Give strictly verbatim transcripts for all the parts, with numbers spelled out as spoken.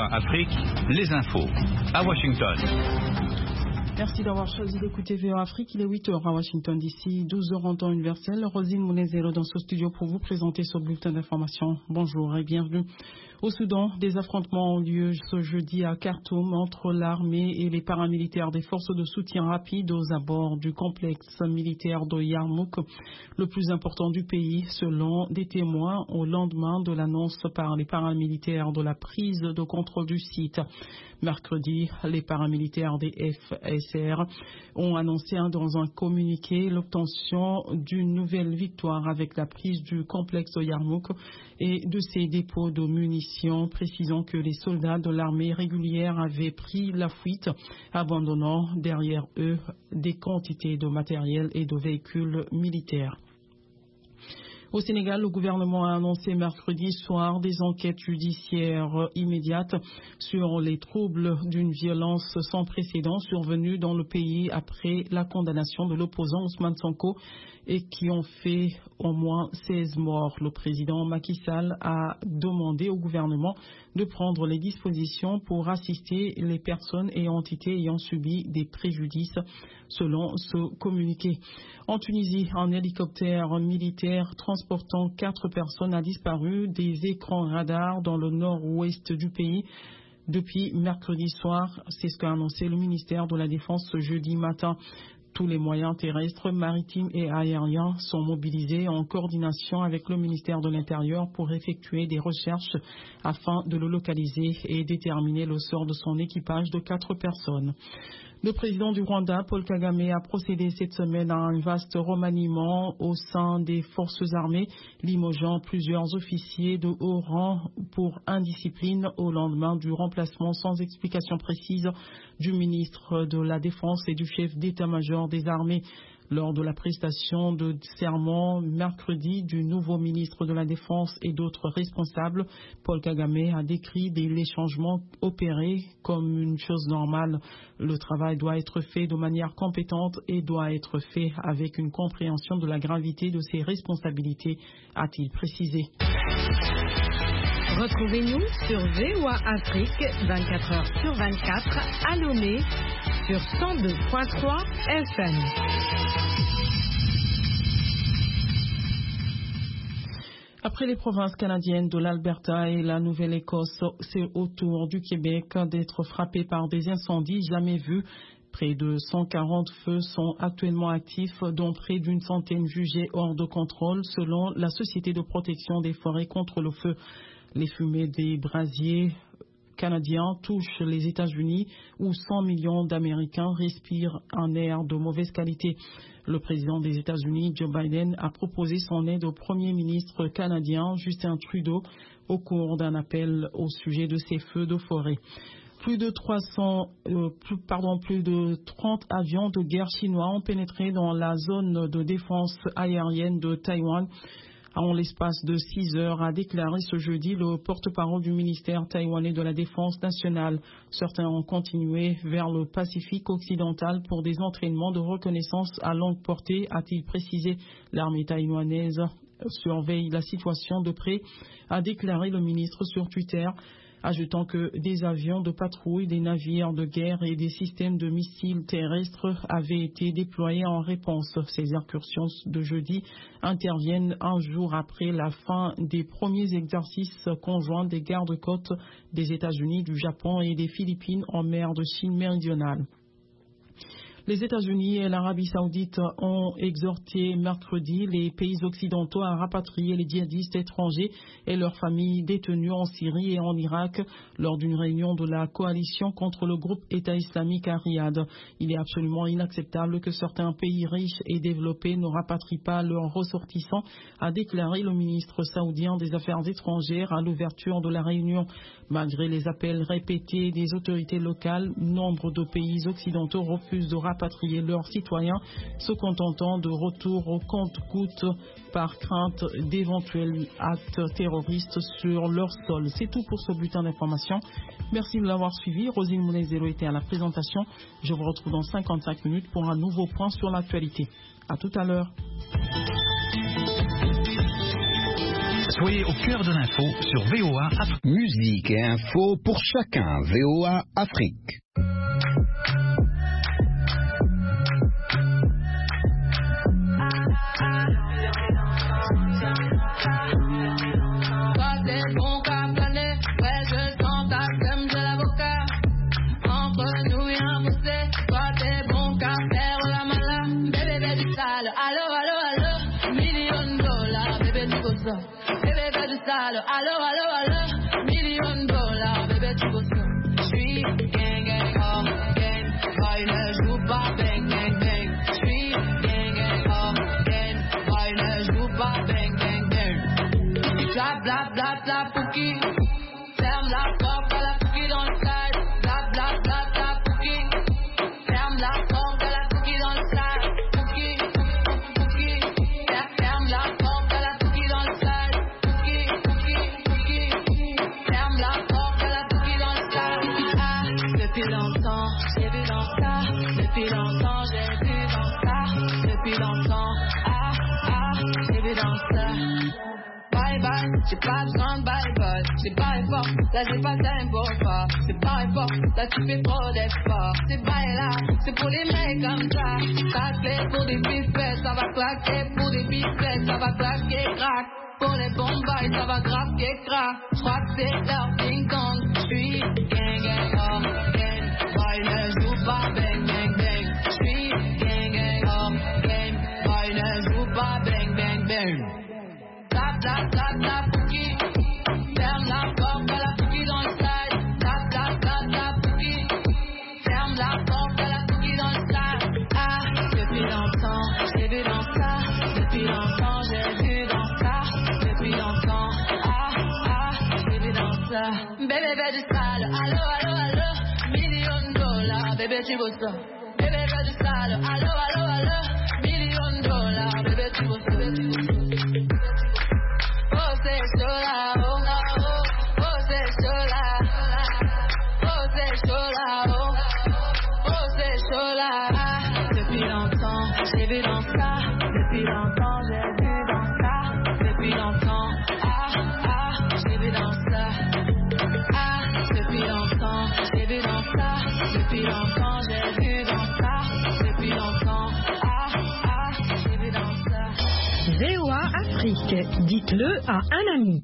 Afrique, les infos. À Washington. Merci d'avoir choisi d'écouter V O A Afrique. Il est huit heures à Washington D C, douze heures en temps universel. Rosine Mounezero dans ce studio pour vous présenter ce bulletin d'information. Bonjour et bienvenue. Au Soudan, des affrontements ont lieu ce jeudi à Khartoum entre l'armée et les paramilitaires des forces de soutien rapide aux abords du complexe militaire de Yarmouk, le plus important du pays, selon des témoins au lendemain de l'annonce par les paramilitaires de la prise de contrôle du site. Mercredi, les paramilitaires des F S R ont annoncé dans un communiqué l'obtention d'une nouvelle victoire avec la prise du complexe de Yarmouk et de ses dépôts de munitions, précisant que les soldats de l'armée régulière avaient pris la fuite, abandonnant derrière eux des quantités de matériel et de véhicules militaires. Au Sénégal, le gouvernement a annoncé mercredi soir des enquêtes judiciaires immédiates sur les troubles d'une violence sans précédent survenue dans le pays après la condamnation de l'opposant Ousmane Sonko et qui ont fait au moins seize morts. Le président Macky Sall a demandé au gouvernement de prendre les dispositions pour assister les personnes et entités ayant subi des préjudices, selon ce communiqué. En Tunisie, un hélicoptère militaire transportant quatre personnes a disparu des écrans radars dans le nord-ouest du pays depuis mercredi soir. C'est ce qu'a annoncé le ministère de la Défense ce jeudi matin. Tous les moyens terrestres, maritimes et aériens sont mobilisés en coordination avec le ministère de l'Intérieur pour effectuer des recherches afin de le localiser et déterminer le sort de son équipage de quatre personnes. Le président du Rwanda, Paul Kagame, a procédé cette semaine à un vaste remaniement au sein des forces armées, limogeant plusieurs officiers de haut rang pour indiscipline au lendemain du remplacement sans explication précise du ministre de la Défense et du chef d'état-major des armées. Lors de la prestation de serment mercredi du nouveau ministre de la Défense et d'autres responsables, Paul Kagame a décrit les changements opérés comme une chose normale. Le travail doit être fait de manière compétente et doit être fait avec une compréhension de la gravité de ses responsabilités, a-t-il précisé. Retrouvez-nous sur V O A Afrique vingt-quatre heures sur vingt-quatre à Lomé sur cent deux virgule trois F M. Après les provinces canadiennes de l'Alberta et la Nouvelle-Écosse, c'est au tour du Québec d'être frappé par des incendies jamais vus. Près de cent quarante feux sont actuellement actifs, dont près d'une centaine jugés hors de contrôle, selon la Société de protection des forêts contre le feu. Les fumées des brasiers canadiens touchent les États-Unis, où cent millions d'Américains respirent un air de mauvaise qualité. Le président des États-Unis, Joe Biden, a proposé son aide au premier ministre canadien, Justin Trudeau, au cours d'un appel au sujet de ces feux de forêt. Plus de trois cents, euh, plus, pardon, plus de trente avions de guerre chinois ont pénétré dans la zone de défense aérienne de Taïwan en l'espace de six heures, a déclaré ce jeudi le porte-parole du ministère taïwanais de la Défense nationale. Certains ont continué vers le Pacifique occidental pour des entraînements de reconnaissance à longue portée, a-t-il précisé. L'armée taïwanaise surveille la situation de près, a déclaré le ministre sur Twitter, ajoutant que des avions de patrouille, des navires de guerre et des systèmes de missiles terrestres avaient été déployés en réponse. Ces incursions de jeudi interviennent un jour après la fin des premiers exercices conjoints des gardes-côtes des États-Unis, du Japon et des Philippines en mer de Chine méridionale. Les États-Unis et l'Arabie saoudite ont exhorté mercredi les pays occidentaux à rapatrier les djihadistes étrangers et leurs familles détenues en Syrie et en Irak lors d'une réunion de la coalition contre le groupe État islamique à Riyad. Il est absolument inacceptable que certains pays riches et développés ne rapatrient pas leurs ressortissants, a déclaré le ministre saoudien des Affaires étrangères à l'ouverture de la réunion. Malgré les appels répétés des autorités locales, nombre de pays occidentaux refusent de rapatrier rapatrier leurs citoyens, se contentant de retour au compte-gouttes par crainte d'éventuels actes terroristes sur leur sol. C'est tout pour ce bulletin d'information. Merci de l'avoir suivi. Rosine Mounezero était à la présentation. Je vous retrouve dans cinquante-cinq minutes pour un nouveau point sur l'actualité. À tout à l'heure. Soyez au cœur de l'info sur V O A Afrique. Musique et info pour chacun. V O A Afrique. Allo, allo, allo, million dollars, bébé, tu veux ça? J'suis gang, gang, oh, gang, boy, ne joue pas, bang, bang, bang. J'suis gang, gang, oh, gang, boy, ne joue pas, bang, bang, bang. Bla, bla, bla, bla, pouki. Ferme la porte à la pouki dans le side. Bla, bla, bla, bla, pouki. Ferme la porte à la pouki dans le side. Pouki, pouki, ferme la porte à la pouki dans le side. Depuis longtemps, j'ai vu dans ça. Depuis longtemps, j'ai vu dans ça. Depuis longtemps, ah, ah, j'ai vu dans ça. Bye bye, j'ai pas besoin de bye bye. J'ai pas effort, là j'ai pas time pour pas. C'est pas effort, là tu fais trop d'efforts. C'est bye là, c'est pour les mecs comme ça. Ça clé pour des pipettes, ça va claquer. Pour des pipettes, ça va claquer, crack. Pour les bombes, ça va craquer, crack. J'crois que c'est leur ding dong. J'suis gang gang oh, gang. Boy ne joue pas, bang bang bang. J'suis gang gang oh, gang. Boy ne joue pas, bang bang bang. Tap tap tap tap pouki. Ferme la porte à la pouki dans le side. Tap tap tap tap pouki. Ferme la porte à la pouki dans le side. Ah, depuis longtemps, j'ai vu dans ça. Depuis longtemps, j'ai vu dans ça. Depuis longtemps, ah, ah, j'ai vu dans ça. Bébé, bébé du sale, allo, allo, allo. Million dollars, bébé, tu veux ça. Bébé, bébé du sale, allo, allo, allo. Million dollars, bébé, tu veux ça, bébé, tu veux ça. Oh, c'est chaud là, oh, oh, oh. Oh, c'est chaud là. Oh, c'est chaud là, oh. Oh, c'est chaud là. Ah, depuis longtemps, j'ai vu dans ça. Depuis longtemps, j'ai vu dans ça. Depuis longtemps, ah, ah, j'ai vu dans ça. Ah, depuis longtemps, j'ai vu dans ça. Depuis longtemps, j'ai vu dans ça. Depuis longtemps, ah, ah, j'ai vu dans ça. V O A Afrique, dites-le à un ami.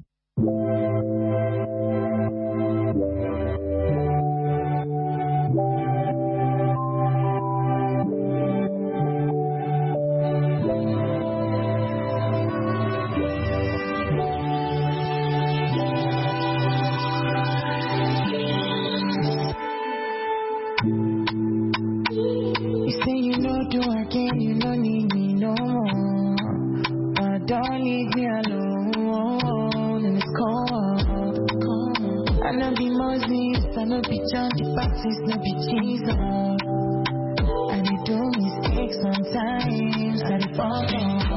You don't need me no more. Uh, don't leave me alone in this cold. I know be Moses, I know be John the Baptist, no be Jesus. I do mistakes sometimes, I fall down.